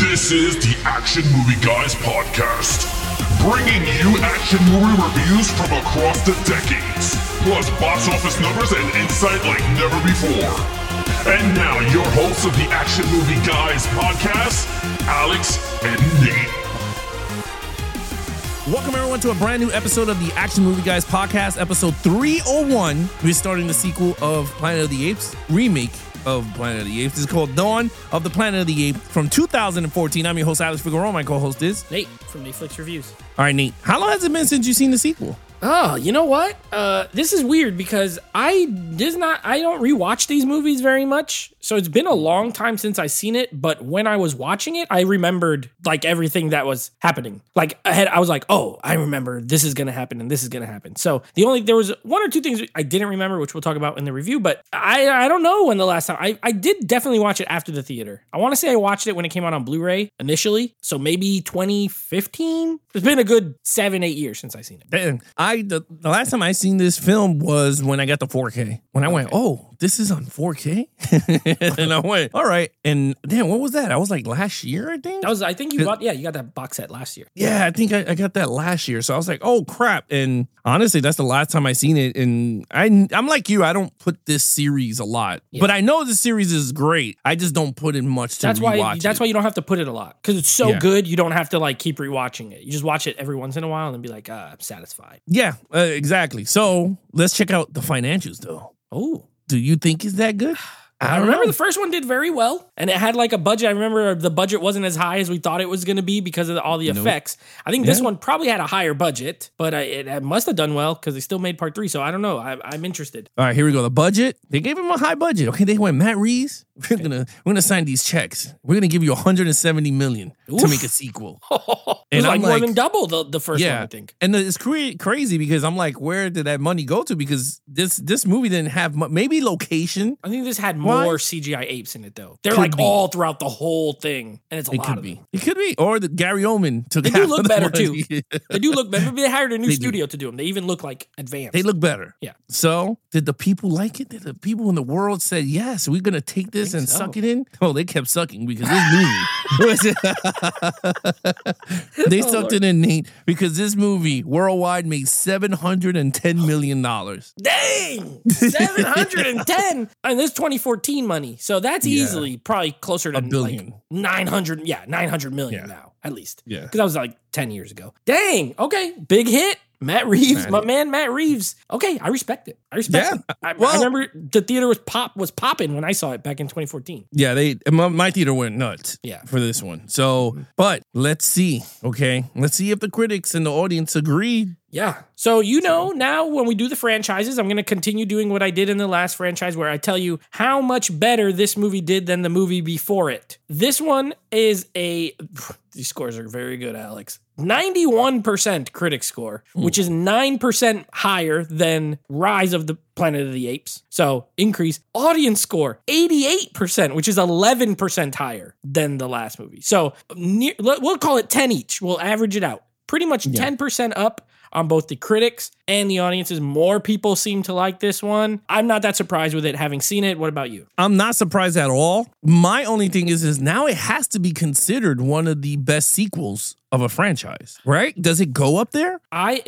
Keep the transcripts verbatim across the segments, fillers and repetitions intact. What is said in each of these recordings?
This is the Action Movie Guys podcast, bringing you action movie reviews from across the decades, plus box office numbers and insight like never before. And now, your hosts of the Action Movie Guys podcast, Alex and Nate. Welcome, everyone, to a brand new episode of the Action Movie Guys podcast, episode three oh one. We're starting the sequel of Planet of the Apes, remake of Planet of the Apes. It's called Dawn of the Planet of the Apes from two thousand fourteen. I'm your host, Alex Figueroa. My co-host is Nate from Netflix Reviews. All right, Nate. How long has it been since you've seen the sequel? Oh, you know what? Uh, this is weird because I does not I don't rewatch these movies very much. So it's been a long time since I seen it, but when I was watching it, I remembered like everything that was happening. Like ahead, I was like, "Oh, I remember this is going to happen and this is going to happen." So the only there was one or two things I didn't remember, which we'll talk about in the review, but I I don't know when the last time I I did definitely watch it after the theater. I want to say I watched it when it came out on Blu-ray initially, so maybe twenty fifteen. It's been a good seven, eight years since I seen it. Damn. I the, the last time I seen this film was when I got the four K. When I went, oh, this is on four K? And I went, all right. And damn, what was that? I was like last year, I think? That was, I think you got, yeah, you got that box set last year. Yeah, I think I, I got that last year. So I was like, oh, crap. And honestly, that's the last time I seen it. And I, I'm like you, I don't put this series a lot. Yeah. But I know the series is great. I just don't put in much to that's rewatch why, it. That's why you don't have to put it a lot. Because it's so Yeah. good, you don't have to like keep rewatching it. You just watch it every once in a while and then be like, uh, I'm satisfied. Yeah, uh, exactly. So let's check out the financials, though. Oh. Do you think it's that good? I, I remember know. The first one did very well, and it had like a budget. I remember the budget wasn't as high as we thought it was going to be because of the, all the nope. effects. I think yeah. this one probably had a higher budget, but uh, it, it must have done well because they still made part three. So I don't know. I, I'm interested. All right, here we go. The budget. They gave him a high budget. Okay, they went Matt Reeves. We're okay. gonna we're gonna sign these checks. We're gonna give you one hundred seventy million dollars to make a sequel. And like, like more than double the, the first yeah. one, I think. And it's cra- crazy because I'm like, where did that money go to? Because this this movie didn't have mu- maybe location. I think this had more Why? C G I apes in it though. They're could like be. all throughout the whole thing, and it's a it lot could of be. them. It could be, or the Gary Oldman took. They do look better too. They do look better. Maybe they hired a new they studio do. to do them. They even look like advanced. They look better. Yeah. So did the people like it? Did the people in the world say yes? We're gonna take this and so. suck it in. Oh, they kept sucking because this movie. they oh, sucked Lord. it in, Nate, because this movie worldwide made seven hundred and ten million dollars. Dang, seven hundred and ten, and this twenty fourteen money. So that's yeah. easily probably closer to a billion, like nine hundred. Yeah, nine hundred million yeah. now at least. Yeah, because that was like ten years ago. Dang. Okay, big hit. Matt Reeves, Matt. my man, Matt Reeves. Okay, I respect it. I respect yeah. it. I, well, I remember the theater was pop was popping when I saw it back in twenty fourteen. Yeah, they my, my theater went nuts. Yeah. for this one. So, but let's see. Okay, let's see if the critics and the audience agree. Yeah. So, you know, now when we do the franchises, I'm going to continue doing what I did in the last franchise where I tell you how much better this movie did than the movie before it. This one is a, these scores are very good, Alex. ninety-one percent critic score, mm. which is nine percent higher than Rise of the Planet of the Apes. So increase. Audience score, eighty-eight percent, which is eleven percent higher than the last movie. So near, we'll call it ten each. We'll average it out. Pretty much yeah. ten percent up on both the critics and the audiences. More people seem to like this one. I'm not that surprised with it, having seen it. What about you? I'm not surprised at all. My only thing is, is now it has to be considered one of the best sequels of a franchise, right? Does it go up there? I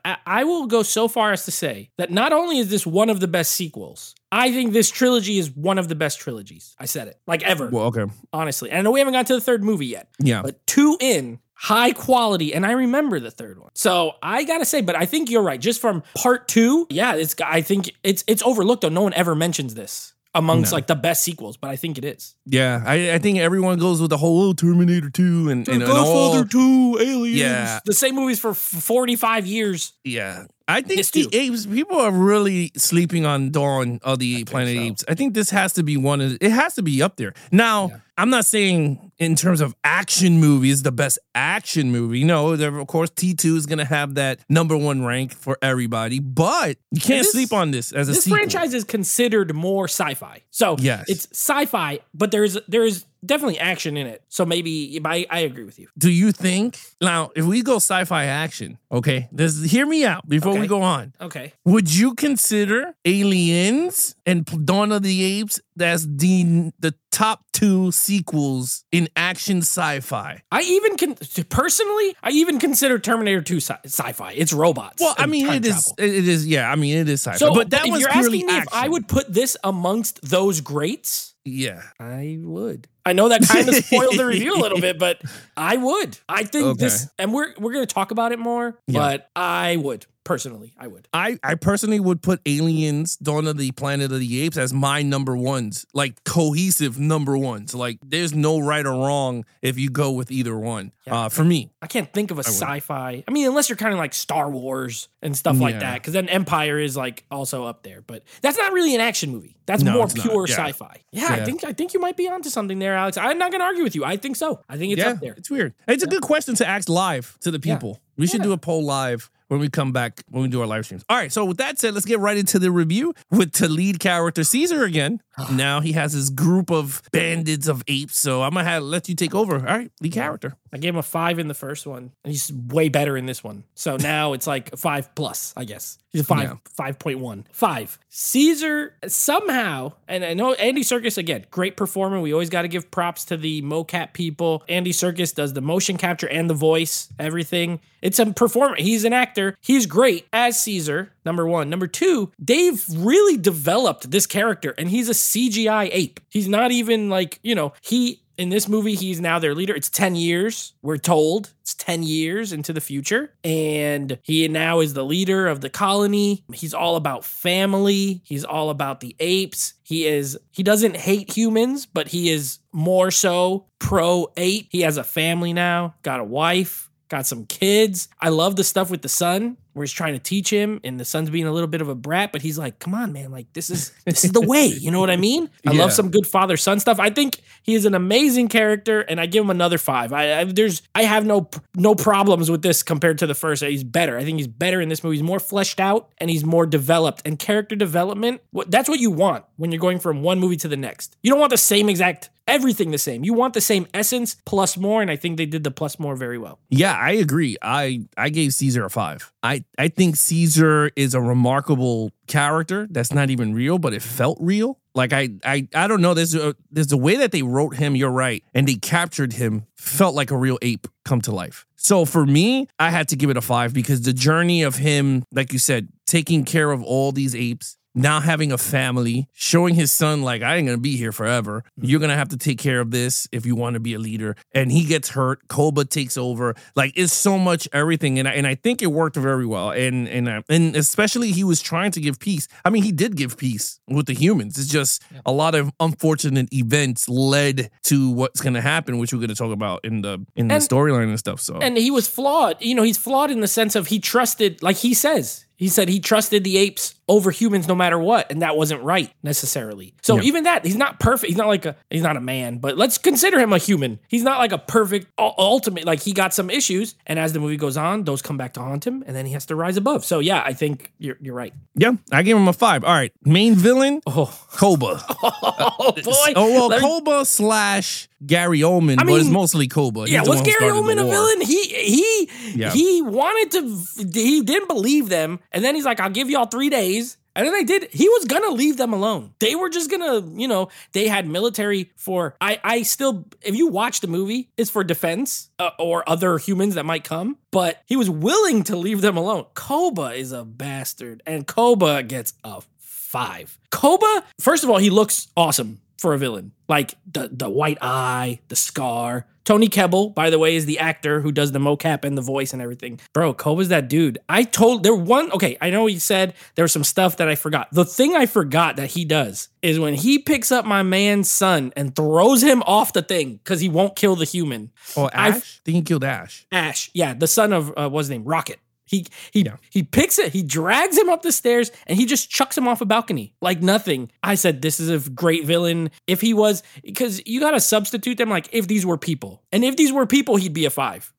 I will go so far as to say that not only is this one of the best sequels, I think this trilogy is one of the best trilogies. I said it. Like ever. Well, okay. Honestly. And I know we haven't got to the third movie yet. Yeah. But two in, high quality, and I remember the third one. So I gotta say, but I think you're right. Just from part two, yeah, it's. I think it's it's overlooked though. No one ever mentions this amongst no. like the best sequels, but I think it is. Yeah, I, I think everyone goes with the whole oh, Terminator two and, and, and all. Godfather two, Aliens. Yeah. The same movies for forty-five years. Yeah. I think It's the two. apes, people are really sleeping on Dawn of the Planet of the so. Apes. I think this has to be one of, it has to be up there. Now, Yeah. I'm not saying in terms of action movies, the best action movie. No, there, of course, T two is going to have that number one rank for everybody, but you can't this, sleep on this as a This sequel. franchise is considered more sci-fi. So Yes. it's sci-fi, but there's there is definitely action in it. So maybe I, I agree with you. Do you think now if we go sci-fi action, okay, this hear me out before Okay. we go on. Okay. Would you consider Aliens and Dawn of the Apes as the the top two sequels in action sci-fi? I even can personally, I even consider Terminator two sci- sci-fi. It's robots. Well, I and mean, time it is. travel. It is. Yeah, I mean, it is sci-fi. So, but that if was you're purely asking me action. if I would put this amongst those greats, Yeah. I would. I know that kind of spoiled the review a little bit, but I would. I think Okay. this, and we're we're gonna talk about it more, Yeah. but I would personally, I would. I, I personally would put Aliens, Dawn of the Planet of the Apes as my number ones, like cohesive number ones. Like there's no right or wrong if you go with either one. Yeah. Uh, for me, I can't think of a would. sci-fi. I mean, unless you're kind of like Star Wars and stuff like Yeah. that, because then Empire is like also up there. But that's not really an action movie. That's No, more it's not. pure Yeah. sci-fi. Yeah, I Yeah. think I think you might be onto something there, Alex. I'm not gonna argue with you. I think so. I think it's yeah, up there. it's weird. It's a good question to ask live to the people. We should Yeah. do a poll live when we come back, when we do our live streams. All right, so with that said, let's get right into the review with the lead character, Caesar, again. Now he has his group of bandits of apes, so I'm going to have let you take over. All right, lead character. I gave him a five in the first one, and he's way better in this one. So now it's like a five plus, I guess. He's a five, Yeah. five point one. Five. Caesar somehow, and I know Andy Serkis, again, great performer. We always got to give props to the mocap people. Andy Serkis does the motion capture and the voice, everything. It's a performer. He's an actor. He's great as Caesar, number one. Number two, they've really developed this character, and he's a C G I ape. He's not even like, you know, he... In this movie, he's now their leader. It's ten years, we're told. It's ten years into the future. And he now is the leader of the colony. He's all about family. He's all about the apes. He is, he doesn't hate humans, but he is more so pro-ape. He has a family now, got a wife, got some kids. I love the stuff with the son, where he's trying to teach him, and the son's being a little bit of a brat, but he's like, come on, man, like this is this is the way. You know what I mean? I Yeah. love some good father-son stuff. I think he is an amazing character, and I give him another five. I, I there's I have no no problems with this compared to the first. He's better. I think he's better in this movie. He's more fleshed out and he's more developed. And character development, what that's what you want when you're going from one movie to the next. You don't want the same exact everything the same. You want the same essence plus more, and I think they did the plus more very well. Yeah, I agree. I, I gave Caesar a five. I, I think Caesar is a remarkable character that's not even real, but it felt real. Like I I I don't know. There's a there's a way that they wrote him. You're right, and they captured him. Felt like a real ape come to life. So for me, I had to give it a five because the journey of him, like you said, taking care of all these apes, now having a family, showing his son, like, I ain't gonna be here forever. You're gonna have to take care of this if you want to be a leader. And he gets hurt. Koba takes over. Like, it's so much everything. And I, and I think it worked very well. And and uh, and especially he was trying to give peace. I mean, he did give peace with the humans. It's just a lot of unfortunate events led to what's gonna happen, which we're gonna talk about in the in the And- storyline and stuff. So And he was flawed. You know, he's flawed in the sense of he trusted, like he says, he said he trusted the apes over humans no matter what, and that wasn't right necessarily. So Yeah. even that, he's not perfect. He's not like a, he's not a man, but let's consider him a human. He's not like a perfect, u- ultimate, like he got some issues, and as the movie goes on, those come back to haunt him, and then he has to rise above. So yeah, I think you're you're right. yeah, I gave him a five. All right, main villain, Oh, Koba. oh boy. Oh well, Let me- Koba slash Gary Oldman, I but it's mean, mostly Koba. He's Yeah, the was one who Gary started the Oldman a war. villain? He he Yeah. he wanted to. He didn't believe them, and then he's like, "I'll give y'all three days." And then they did. He was gonna leave them alone. They were just gonna, you know, they had military for. I I still, if you watch the movie, it's for defense uh, or other humans that might come. But he was willing to leave them alone. Koba is a bastard, and Koba gets a five. Koba, first of all, he looks awesome for a villain. Like the the white eye, the scar. Tony Kebbell, by the way, is the actor who does the mocap and the voice and everything. Bro, Koba's that dude. I told there one, okay, I know he said there was some stuff that I forgot. The thing I forgot that he does is when he picks up my man's son and throws him off the thing because he won't kill the human. Oh, I've- Ash? I think he killed Ash. Ash, yeah, the son of, uh, what's his name? Rocket. He he Yeah. he picks it, he drags him up the stairs, and he just chucks him off a balcony like nothing. I said, this is a great villain. If he was, because you got to substitute them like if these were people. And if these were people, he'd be a five.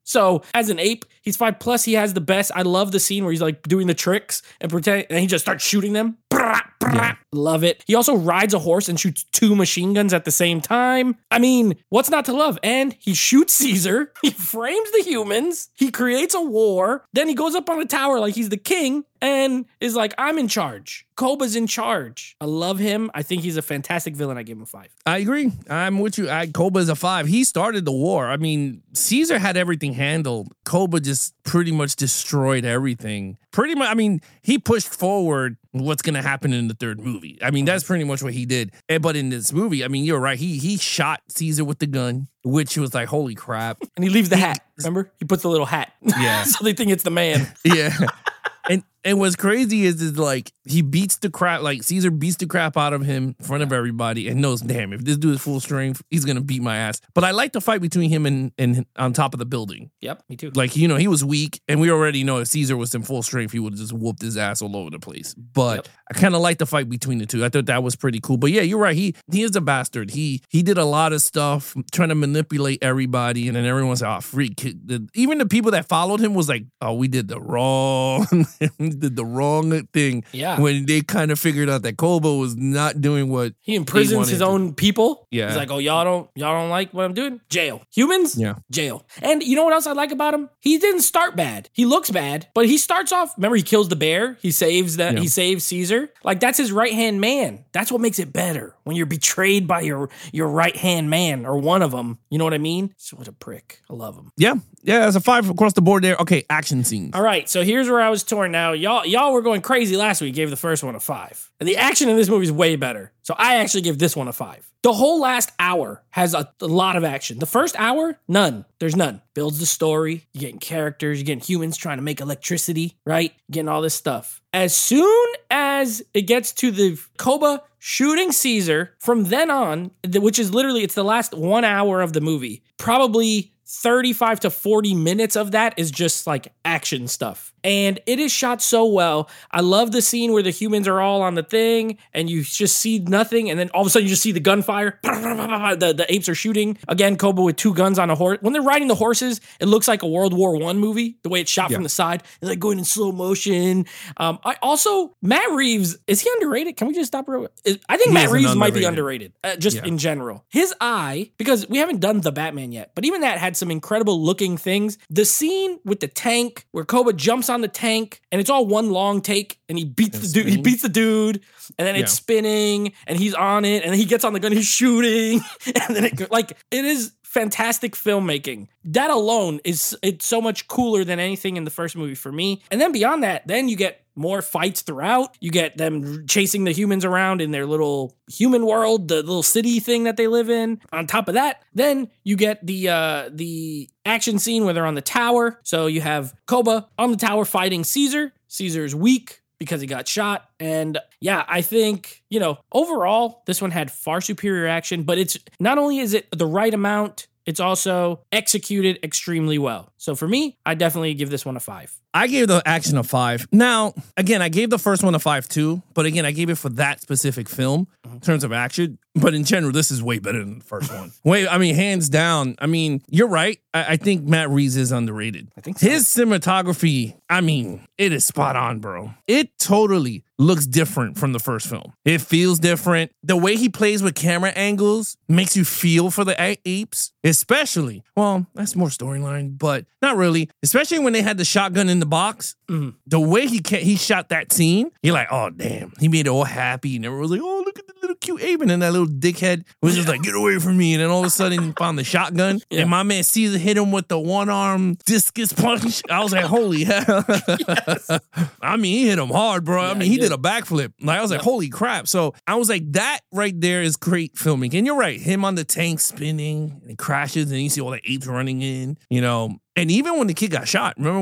So as an ape, he's five. Plus, he has the best. I love the scene where he's like doing the tricks and pretend, and he just starts shooting them. Yeah. Love it. He also rides a horse and shoots two machine guns at the same time. I mean, what's not to love? And he shoots Caesar. He frames the humans. He creates a war. Then he goes up on a tower like he's the king and is like, I'm in charge. Koba's in charge. I love him. I think he's a fantastic villain. I give him a five. I agree. I'm with you. I, Koba is a five. He started the war. I mean, Caesar had everything handled. Koba just pretty much destroyed everything. Pretty much, I mean, he pushed forward what's going to happen in the third movie. I mean, that's pretty much what he did. And, but in this movie, I mean, you're right. He he shot Caesar with the gun, which was like, holy crap. And he leaves the hat. Remember? He puts the little hat. Yeah. So they think it's the man. Yeah. And and what's crazy is is like he beats the crap, like Caesar beats the crap out of him in front of everybody and knows, damn, if this dude is full strength, he's gonna beat my ass. But I like the fight between him and and on top of the building. Yep, me too. Like, you know, he was weak, and we already know if Caesar was in full strength, he would have just whooped his ass all over the place. But yep. I kind of like the fight between the two. I thought that was pretty cool. But yeah, you're right. He he is a bastard. He he did a lot of stuff trying to manipulate everybody, and then everyone's like, oh, freak. The, even the people that followed him was like, oh, we did the wrong, we did the wrong thing. Yeah. When they kind of figured out that Koba was not doing what he imprisons his to. own people. Yeah. He's like, oh, y'all don't y'all don't like what I'm doing? Jail. Humans? Yeah. Jail. And you know what else I like about him? He didn't start bad. He looks bad, but he starts off, remember, he kills the bear. He saves that. Yeah. He saves Caesar. Like, that's his right-hand man. That's what makes it better. When you're betrayed by your, your right-hand man or one of them. You know what I mean? So what a prick. I love him. Yeah. Yeah, that's a five across the board there. Okay, action scenes. All right, so here's where I was torn now. Y'all y'all were going crazy last week, gave the first one a five. And the action in this movie is way better. So I actually give this one a five. The whole last hour has a, a lot of action. The first hour, none. There's none. Builds the story. You're getting characters. You're getting humans trying to make electricity, right? You're getting all this stuff. As soon as it gets to the Koba shooting Caesar, from then on, which is literally, it's the last one hour of the movie, probably thirty-five to forty minutes of that is just like action stuff. And it is shot so well. I love the scene where the humans are all on the thing and you just see nothing. And then all of a sudden you just see the gunfire. The, the apes are shooting. Again, Koba with two guns on a horse. When they're riding the horses, it looks like a World War One movie, the way it's shot yeah. from the side. It's like going in slow motion. Um, I also, Matt Reeves, is he underrated? Can we just stop? Real? I think he Matt Reeves might be underrated, uh, just yeah. in general. His eye, because we haven't done The Batman yet, but even that had some incredible looking things. The scene with the tank where Koba jumps on the tank and it's all one long take and he beats it's the dude, he beats the dude and then yeah. it's spinning and he's on it and then he gets on the gun, he's shooting and then it like it is fantastic filmmaking. That alone is it's so much cooler than anything in the first movie for me. And then beyond that, then you get more fights throughout. You get them chasing the humans around in their little human world, the little city thing that they live in. On top of that, then you get the uh, the action scene where they're on the tower. So you have Koba on the tower fighting Caesar. Caesar's weak because he got shot. And yeah, I think, you know, overall, this one had far superior action, but it's not only is it the right amount, it's also executed extremely well. So for me, I definitely give this one a five. I gave the action a five. Now, again, I gave the first one a five too, but again, I gave it for that specific film in terms of action. But in general, this is way better than the first one. Wait, I mean, hands down. I mean, you're right. I, I think Matt Reeves is underrated. I think so. His cinematography, I mean, it is spot on, bro. It totally looks different from the first film. It feels different. The way he plays with camera angles makes you feel for the a- apes, especially. Well, that's more storyline, but not really. Especially when they had the shotgun in the box. Mm-hmm. The way he ca- he shot that scene, you're like, oh, damn. He made it all happy. And everyone was like, oh, look at the little cute ape. And then that little dickhead was just like, get away from me. And then all of a sudden, he found the shotgun. Yeah. And my man Caesar hit him with the one-arm discus punch. I was like, holy hell. Yes. I mean, he hit him hard, bro. Yeah, I mean, he did. did a backflip. Like, I was like, yeah. holy crap. So I was like, that right there is great filming. And you're right. Him on the tank spinning and it crashes and you see all the apes running in, you know. And even when the kid got shot, remember when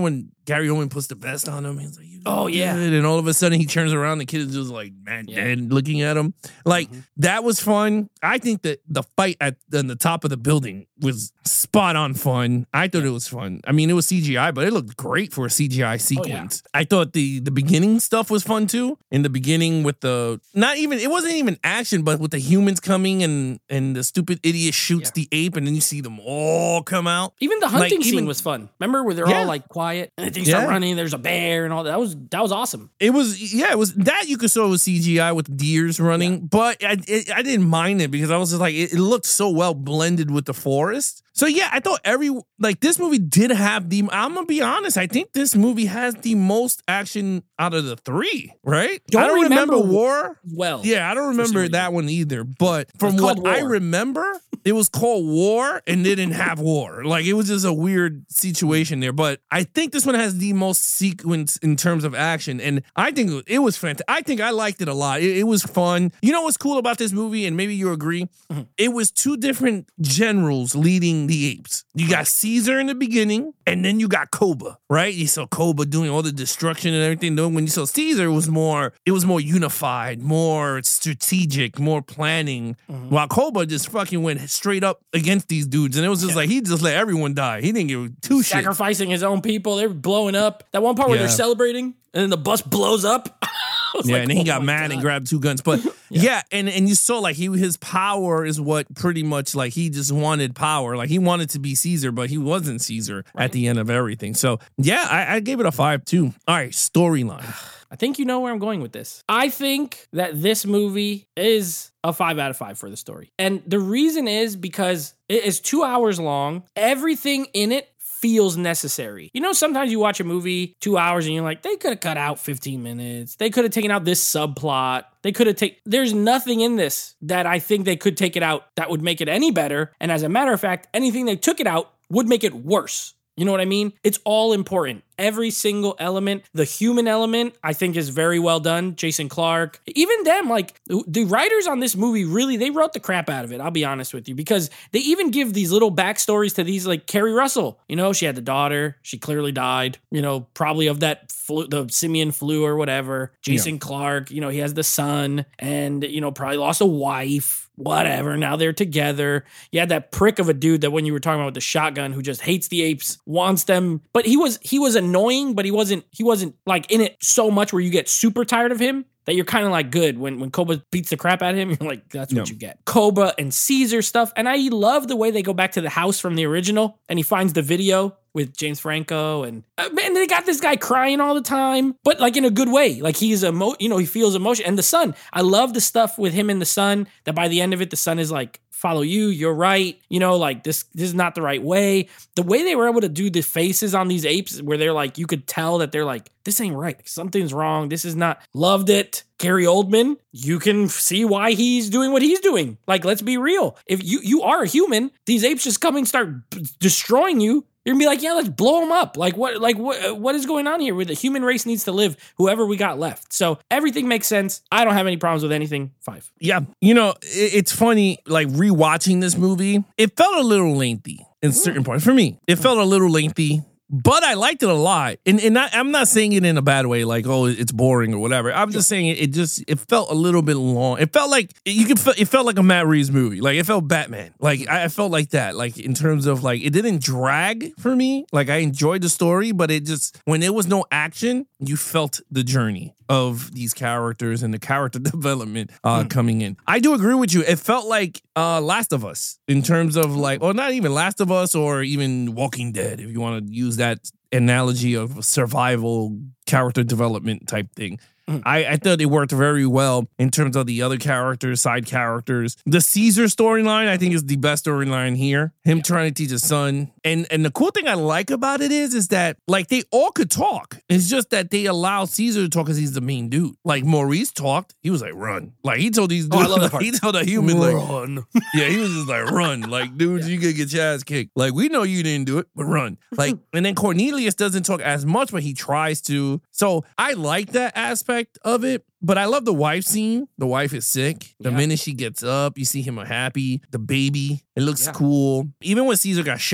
Gary Oldman puts the vest on him. He's like, you Oh, yeah. good. And all of a sudden he turns around, the kid is just like, man, Yeah. dead, looking at him. Like, Mhm. that was fun. I think that the fight at on the top of the building was spot on fun. I thought it was fun. I mean, it was C G I, but it looked great for a C G I sequence. I thought the the beginning stuff was fun too. In the beginning with the, not even, it wasn't even action, but with the humans coming and and the stupid idiot shoots Yeah. the ape and then you see them all come out. Even the hunting Like, scene even- was fun. Remember where they're Yeah. all like quiet and then they start Yeah. running. There's a bear and all that. That was that was awesome. It was, yeah, it was that you could saw it was C G I with deers running, but I it, I didn't mind it because I was just like, it, it looked so well blended with the forest. So yeah, I thought every, like this movie did have the, I'm gonna be honest, I think this movie has the most action out of the three, right? Don't I don't remember, remember- War. Well, Yeah, I don't some remember reason. that one either. But from called what I War. remember, it was called War and they didn't have war. Like it was just a weird situation there. But I think this one has the most sequence in terms of action. And I think it was fantastic. I think I liked it a lot. It, it was fun. You know what's cool about this movie? And maybe you agree. Mm-hmm. It was two different generals leading the apes. You got Caesar in the beginning, and then you got Koba, right? You saw Koba doing all the destruction and everything. Then when you saw Caesar, it was more, it was more unified, more strategic, more planning. Mm-hmm. While Koba just fucking went straight up against these dudes, and it was just like he just let everyone die. He didn't give two shit. sacrificing his own people. They're blowing up. That one part where Yeah. they're celebrating and then the bus blows up. I was Yeah, like, and then he oh got my mad God. and grabbed two guns. But yeah. and and you saw like he his power is what pretty much like he just wanted power. Like he wanted to be Caesar, but he wasn't Caesar at the end of everything. So yeah, I, I gave it a five too. All right, storyline. I think you know where I'm going with this. I think that this movie is a five out of five for the story. And the reason is because it is two hours long. Everything in it feels necessary. You know, sometimes you watch a movie two hours and you're like, they could have cut out fifteen minutes. They could have taken out this subplot. They could have taken, there's nothing in this that I think they could take it out that would make it any better. And as a matter of fact, anything they took it out would make it worse. You know what I mean? It's all important. Every single element, the human element, I think is very well done. Jason Clarke, even them, like the writers on this movie, really, they wrote the crap out of it. I'll be honest with you, because they even give these little backstories to these, like Carrie Russell. You know, she had the daughter. She clearly died, you know, probably of that flu, the simian flu or whatever. Jason Clarke, you know, he has the son and, you know, probably lost a wife. Whatever. Now they're together. You had that prick of a dude that when you were talking about with the shotgun who just hates the apes, wants them, but he was he was annoying, but he wasn't he wasn't like in it so much where you get super tired of him that you're kind of like good when when Koba beats the crap out of him. You're like, that's what No. you get. Koba and Caesar stuff, and I love the way they go back to the house from the original, and he finds the video with James Franco, and uh, man, they got this guy crying all the time, but like in a good way. Like he's emo, you know, he feels emotion. And the son, I love the stuff with him and the son. That by the end of it, the son is like, "Follow you, you're right." You know, like this, this is not the right way. The way they were able to do the faces on these apes, where they're like, you could tell that they're like, this ain't right. Something's wrong. This is not. Loved it. Gary Oldman, you can see why he's doing what he's doing. Like, let's be real. If you you are a human, these apes just come and start b- destroying you. You're gonna be like, yeah, let's blow them up. Like what? Like what? What is going on here? Where the human race needs to live, whoever we got left. So everything makes sense. I don't have any problems with anything. Five. Yeah, you know, it, it's funny, like rewatching this movie, it felt a little lengthy in certain parts. For me, it felt a little lengthy, but I liked it a lot. And, and I, I'm not saying it in a bad way, like, oh, it's boring or whatever. I'm just saying it, it just, it felt a little bit long. It felt like, you could, feel, it felt like a Matt Reeves movie. Like, it felt Batman. Like, I, I felt like that. Like, in terms of, like, it didn't drag for me. Like, I enjoyed the story, but it just, when there was no action, you felt the journey of these characters and the character development uh, Mm. coming in. I do agree with you. It felt like uh, Last of Us in terms of like, or not even Last of Us or even Walking Dead, if you want to use that analogy of survival character development type thing. Mm. I, I thought it worked very well in terms of the other characters, side characters. The Caesar storyline, I think, is the best storyline here. Him trying to teach his son. And and the cool thing I like about it is, is that like they all could talk. It's just that they allow Caesar to talk because he's the main dude. Like Maurice talked. He was like, run. Like he told these Oh, I dudes, love that part. he told a human like, Run. yeah, he was just like, run. Like, dude, you could get your ass kicked. Like, we know you didn't do it, but run. Like, and then Cornelius doesn't talk as much, but he tries to. So I like that aspect of it. But I love the wife scene. The wife is sick. The Yeah. minute she gets up, you see him happy. The baby, it looks Yeah. cool. Even when Caesar got shot,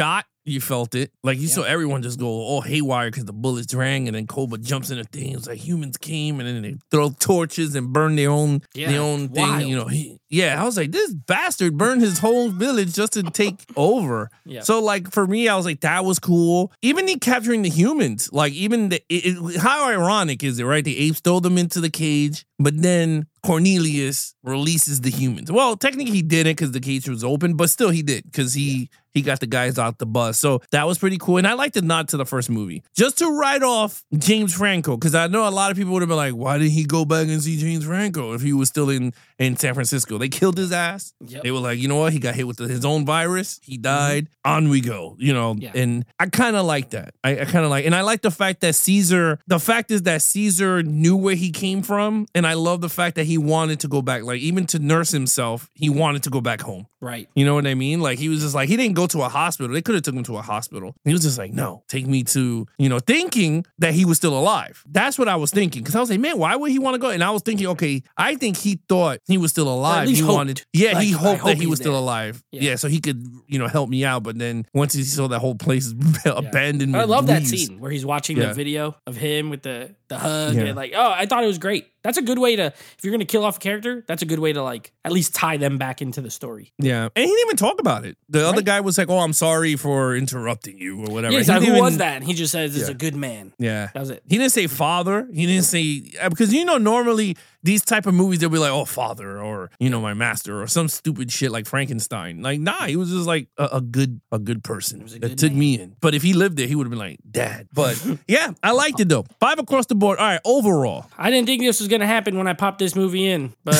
You felt it. Like, you Yeah. saw everyone just go all haywire because the bullets rang, and then Cobra jumps in the thing. It's like humans came, and then they throw torches and burn their own Yeah, their own thing. wild. You know, he, yeah, I was like, this bastard burned his whole village just to take over. Yeah. So, like, for me, I was like, that was cool. Even he capturing the humans, like, even the, it, it, how ironic is it, right? The apes throw them into the cage, but then Cornelius releases the humans. Well, technically he didn't because the cage was open, but still he did because he he got the guys out the bus. So that was pretty cool. And I like the nod to the first movie. Just to write off James Franco, because I know a lot of people would have been like, why did he go back and see James Franco if he was still in, in San Francisco? They killed his ass. Yep. They were like, you know what? He got hit with the, his own virus. He died. Mm-hmm. On we go. You know, Yeah. and I kind of like that. I, I kind of like, and I like the fact that Caesar, the fact is that Caesar knew where he came from. And I love the fact that he wanted to go back. Like, even to nurse himself, he wanted to go back home. Right. You know what I mean? Like, he was just like, he didn't go to a hospital. They could have took him to a hospital. He was just like, no, take me to, you know, thinking that he was still alive. That's what I was thinking. Because I was like, man, why would he want to go? And I was thinking, okay, I think he thought he was still alive. least he hoped. wanted, yeah, Like, he I hoped hope that he he's was still there. alive. Yeah. Yeah. So he could, you know, help me out. But then once he saw that whole place abandoned, I with love that leaves- scene where he's watching Yeah. the video of him with the, the hug. Yeah. And like, oh, I thought it was great. That's a good way to, if you're going to kill off a character, that's a good way to like at least tie them back into the story. Yeah. And he didn't even talk about it. The other Right. guy was like, oh, I'm sorry for interrupting you or whatever. Yeah, he's He like, who didn't was even- that? And he just says, it's Yeah. a good man. Yeah. That was it. He didn't say father. He didn't say, because you know, normally these type of movies, they'll be like, oh, father, or, you know, my master, or some stupid shit like Frankenstein. Like, nah, he was just like a, a good a good person was a that good took man. me in. But if he lived there, he would have been like, dad. But yeah, I liked it though. Five across the board. All right, overall. I didn't think this was going to happen when I popped this movie in, but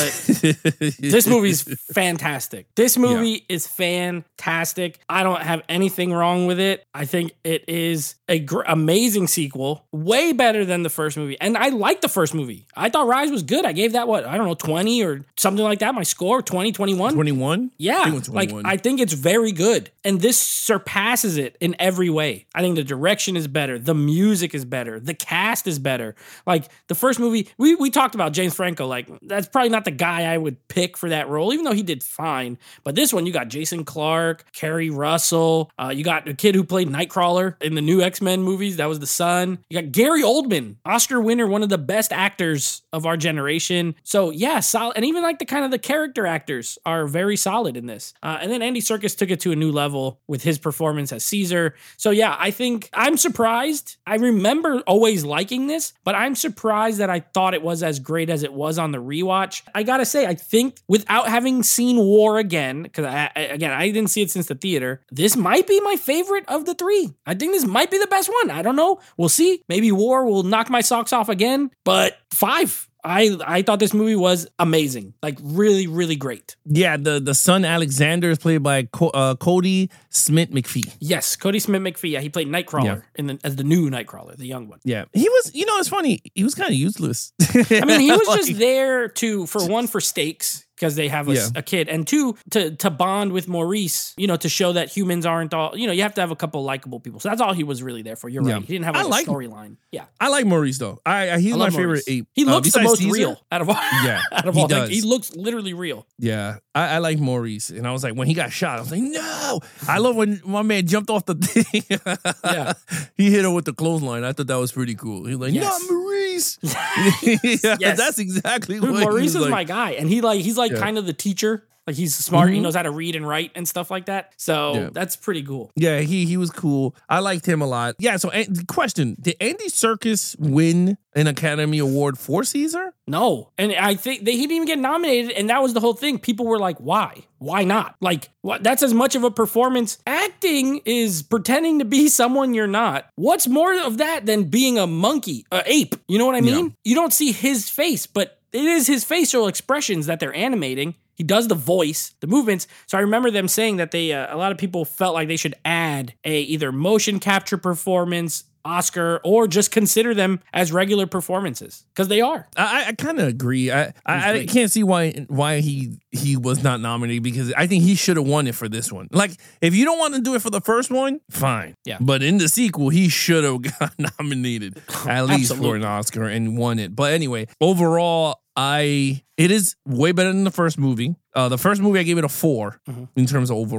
this movie's fantastic. This movie is fantastic. I don't have anything wrong with it. I think it is a gr- amazing sequel, way better than the first movie. And I like the first movie. I thought Rise was good. I gave that, what, I don't know, twenty or something like that. My score, twenty, twenty-one. twenty-one? Yeah, I think it was like twenty-one. I think it's very good, and this surpasses it in every way. I think the direction is better, the music is better, the cast is better. Like the first movie, we we talked about James Franco. Like that's probably not the guy I would pick for that role, even though he did fine. But this one, you got Jason Clarke, Kerry Russell, uh, you got the kid who played Nightcrawler in the new X-Men movies. That was the son. You got Gary Oldman, Oscar winner, one of the best actors of our generation. So yeah, solid, and even like the kind of the character actors are very solid in this. Uh, and then Andy Serkis took it to a new level with his performance as Caesar. So yeah, I think I'm surprised. I remember always liking this, but I'm surprised that I thought it was as great as it was on the rewatch. I gotta say, I think without having seen War again, because I, I, again, I didn't see it since the theater, this might be my favorite of the three. I think this might be the best one. I don't know. We'll see. Maybe War will knock my socks off again, but five. I I thought this movie was amazing, like really, really great. Yeah, the, the son Alexander is played by Co- uh, Cody Smith McPhee. Yes, Cody Smith McPhee. Yeah, he played Nightcrawler Yeah. in the, as the new Nightcrawler, the young one. Yeah, he was. You know, it's funny. He was kind of useless. I mean, he was Like, just there to, for one, for stakes, because they have a, Yeah. a kid, and two, to to bond with Maurice, you know, to show that humans aren't all, you know, you have to have a couple likable people. So that's all he was really there for. You're Yeah. right. He didn't have I like, like a storyline. Yeah. I like Maurice though. I, I he's I my love favorite Maurice. ape. He Uh, looks the besides most Caesar? real out of all. Yeah, out of he all. Like, does. he looks literally real. Yeah, I, I like Maurice, and I was like, when he got shot, I was like, no. I love when my man jumped off the thing. Yeah. He hit him with the clothesline. I thought that was pretty cool. He was like, Yes. not Maurice. yeah, Yes. that's exactly Dude, what Maurice he was is my like. guy, and he like he's like Yeah. Mm-hmm. kind of the teacher. Like he's smart, he knows how to read and write and stuff like that. So Yeah. that's pretty cool. Yeah, he he was cool. I liked him a lot. Yeah. So, and, question: did Andy Serkis win an Academy Award for Caesar? No, and I think they he didn't even get nominated, and that was the whole thing. People were like, "Why? Why not?" Like, what? That's as much of a performance. Acting is pretending to be someone you're not. What's more of that than being a monkey, a ape? You know what I mean? Yeah. You don't see his face, but it is his facial expressions that they're animating. He does the voice, the movements. So I remember them saying that they, uh, a lot of people felt like they should add a either motion capture performance, Oscar, or just consider them as regular performances because they are. I, I kind of agree. I, I, I great. can't see why why he he was not nominated because I think he should have won it for this one. Like, if you don't want to do it for the first one, fine. Yeah. But in the sequel, he should have got nominated at least for Absolutely. an Oscar and won it. But anyway, overall, I it is way better than the first movie. Uh, the first movie I gave it a four Mm-hmm. in terms of overall.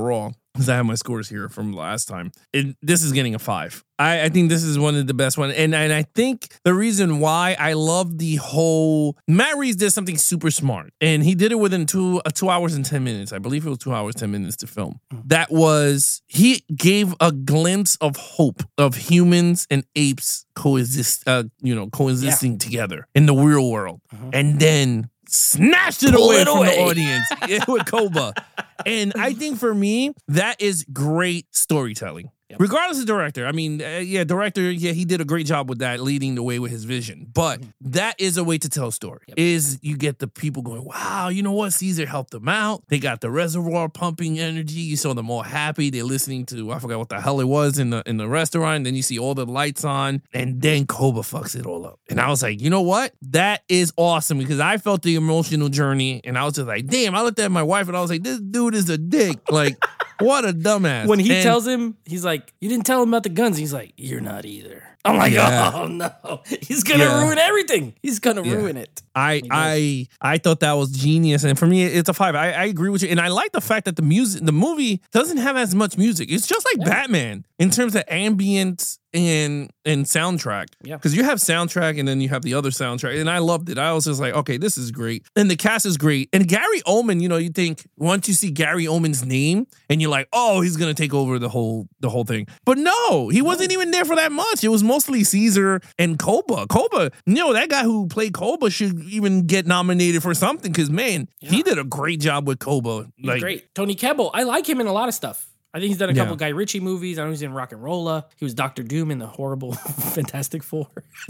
because I have my scores here from last time. It, this is getting a five. I, I think this is one of the best ones. And, and I think the reason why I love the whole... Matt Reeves did something super smart. And he did it within two, uh, two hours and ten minutes. I believe it was two hours, ten minutes to film. That was... He gave a glimpse of hope of humans and apes coexist, uh, you know, coexisting yeah. together in the real world. Uh-huh. And then... snatched it Pull away it from away. the audience yeah, with Koba. And I think for me, that is great storytelling. Yep. Regardless of director, I mean, uh, yeah, director, yeah, he did a great job with that, leading the way with his vision. But mm-hmm. that is a way to tell a story. Yep. Is you get the people going, wow, you know what? Caesar helped them out. They got the reservoir pumping energy. You saw them all happy. They're listening to, I forgot what the hell it was in the in the restaurant. Then you see all the lights on, and then Koba fucks it all up. And I was like, you know what? That is awesome, because I felt the emotional journey, and I was just like, damn. I looked at my wife, and I was like, this dude is a dick. Like, what a dumbass. When he and, tells him, he's like, you didn't tell him about the guns. He's like, you're not either. I'm like, yeah. oh no, he's gonna yeah. ruin everything. He's gonna yeah. ruin it. I I I thought that was genius, and for me, it's a five. I, I agree with you, and I like the fact that the music, the movie doesn't have as much music. It's just like yeah. Batman in terms of ambient and and soundtrack. Yeah, because you have soundtrack, and then you have the other soundtrack, and I loved it. I was just like, okay, this is great, and the cast is great, and Gary Oldman. You know, you think once you see Gary Oldman's name, and you're like, oh, he's gonna take over the whole the whole thing, but no, he wasn't even there for that much. It was mostly Caesar and Koba. Koba, you know, that guy who played Koba should even get nominated for something, because man, yeah. he did a great job with Koba. He's like great. Tony Kebbell, I like him in a lot of stuff. I think he's done a couple yeah. Guy Ritchie movies. I know he's in Rock and Rolla. He was Doctor Doom in the horrible Fantastic Four.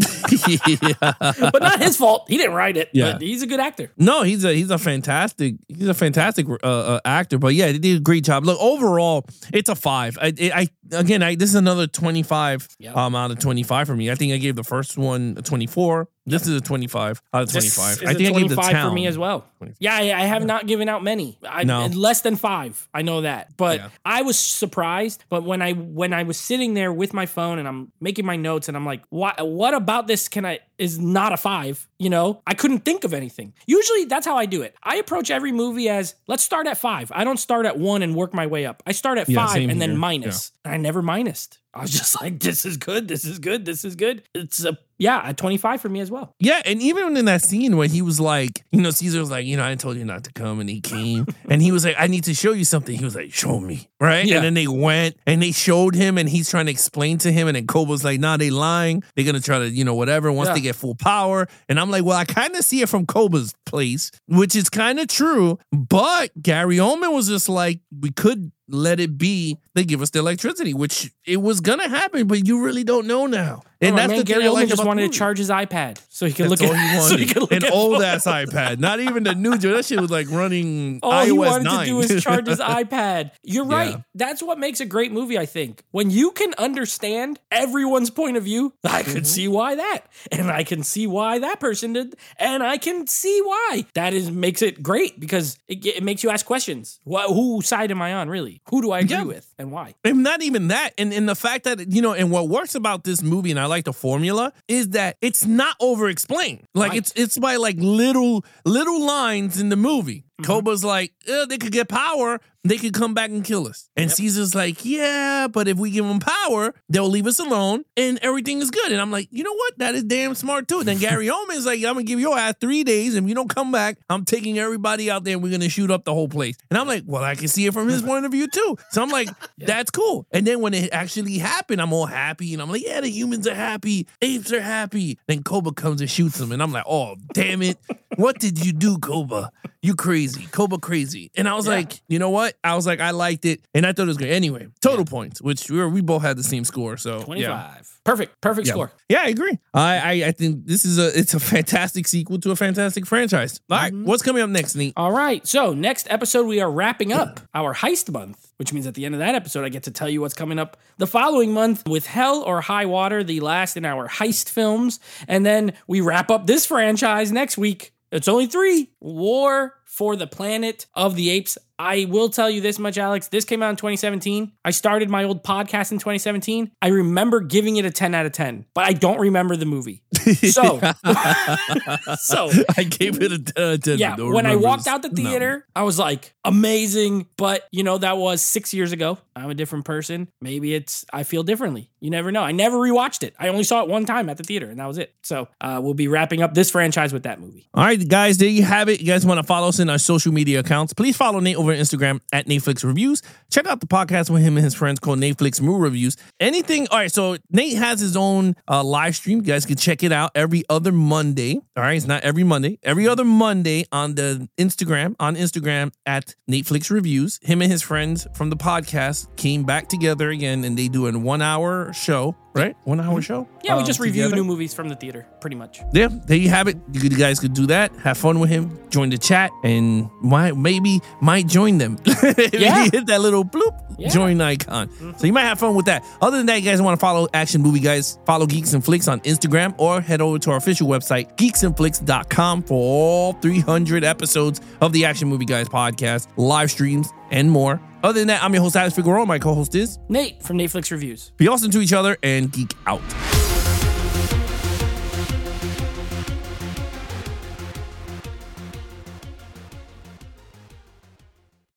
yeah. But not his fault. He didn't write it. Yeah. But he's a good actor. No, he's a he's a fantastic he's a fantastic uh, uh, actor. But yeah, they did a great job. Look, overall, it's a five. I, I again, I this is another twenty-five yep. um, out of twenty-five for me. I think I gave the first one a twenty-four. This is a twenty-five out of twenty-five. I think I gave the town for me as well. twenty-five. Yeah, I, I have not given out many. I, no. Less than five. I know that. But yeah. I was surprised. But when I when I was sitting there with my phone and I'm making my notes and I'm like, what what about this can I is not a five? You know, I couldn't think of anything. Usually that's how I do it. I approach every movie as, let's start at five. I don't start at one and work my way up. I start at yeah, five and then here. minus. Yeah. I never minused. I was just like, this is good, this is good, this is good. It's a, yeah, a twenty-five for me as well. Yeah, and even in that scene where he was like, you know, Caesar was like, you know, I told you not to come, and he came. And he was like, I need to show you something. He was like, show me, right? Yeah. And then they went, and they showed him, and he's trying to explain to him, and then Koba's like, nah, they lying. They're going to try to, you know, whatever, once yeah. they get full power. And I'm like, well, I kind of see it from Koba's place, which is kind of true. But Gary Oldman was just like, we could let it be. They give us the electricity, which it was gonna happen, but you really don't know now. And oh, that's man, the Gary thing I Oldman like just about wanted the to movie. charge his iPad so he could That's look all at he wanted. so he could look an at old ass iPad, not even the new gen. That shit was like running all iOS he wanted nine. to do is charge his iPad. You're right. Yeah. That's what makes a great movie, I think. When you can understand everyone's point of view, I can mm-hmm. see why that, and I can see why that person did, and I can see why. That is makes it great, because it, it makes you ask questions. What, whose side am I on, really? Who do I agree yeah. with, and why? And not even that. And, and the fact that, you know, and what works about this movie, and I like the formula, is that it's not over-explained. Like, right. it's it's by, like, little little lines in the movie. Mm-hmm. Koba's like, eh, they could get power, they could come back and kill us. And yep. Caesar's like, yeah, but if we give them power, they'll leave us alone, and everything is good. And I'm like, you know what? That is damn smart, too. Then Gary Oldman's like, I'm going to give your ass three days, and if you don't come back, I'm taking everybody out there, and we're going to shoot up the whole place. And I'm like, well, I can see it from his point of view, too. So I'm like, yeah. that's cool. And then when it actually happened, I'm all happy, and I'm like, yeah, the humans are happy, apes are happy. Then Koba comes and shoots them, and I'm like, oh, damn it. What did you do, Koba? You crazy. Koba crazy. And I was yeah. like, you know what? I was like, I liked it, and I thought it was great. Anyway, total yeah. points, which we were, we both had the same score. So twenty-five. Yeah. Perfect. Perfect yeah. score. Yeah, I agree. I, I I think this is a it's a fantastic sequel to a fantastic franchise. All right, mm-hmm. what's coming up next, Nate? All right. So next episode, we are wrapping up our heist month, which means at the end of that episode, I get to tell you what's coming up the following month with Hell or High Water, the last in our heist films. And then we wrap up this franchise next week. It's only three. War for the Planet of the Apes. I will tell you this much, Alex. This came out in twenty seventeen. I started my old podcast in twenty seventeen. I remember giving it a ten out of ten, but I don't remember the movie. So, so I gave it a ten out of ten. Yeah, when I walked out the theater, no. I was like, amazing. But, you know, that was six years ago. I'm a different person. Maybe it's, I feel differently. You never know. I never rewatched it. I only saw it one time at the theater, and that was it. So uh, we'll be wrapping up this franchise with that movie. All right, guys, there you have it. You guys want to follow us in our social media accounts? Please follow Nate over on Instagram at Netflix Reviews. Check out the podcast with him and his friends called Netflix Movie Reviews. Anything. All right, so Nate has his own uh, live stream. You guys can check it out every other Monday. All right, it's not every Monday. Every other Monday on the Instagram, on Instagram at Netflix Reviews. Him and his friends from the podcast came back together again, and they do a one-hour show. Right? One hour show? Yeah, we um, just review together. new movies from the theater, pretty much. Yeah, there you have it. You guys could do that. Have fun with him. Join the chat and might maybe might join them. Yeah. Hit that little bloop yeah. join icon. Mm-hmm. So you might have fun with that. Other than that, you guys want to follow Action Movie Guys, follow Geeks and Flicks on Instagram or head over to our official website, geeks and flicks dot com, for all three hundred episodes of the Action Movie Guys podcast, live streams, and more. Other than that, I'm your host, Alex Figueroa. My co-host is Nate from Netflix Reviews. Be awesome to each other and geek out.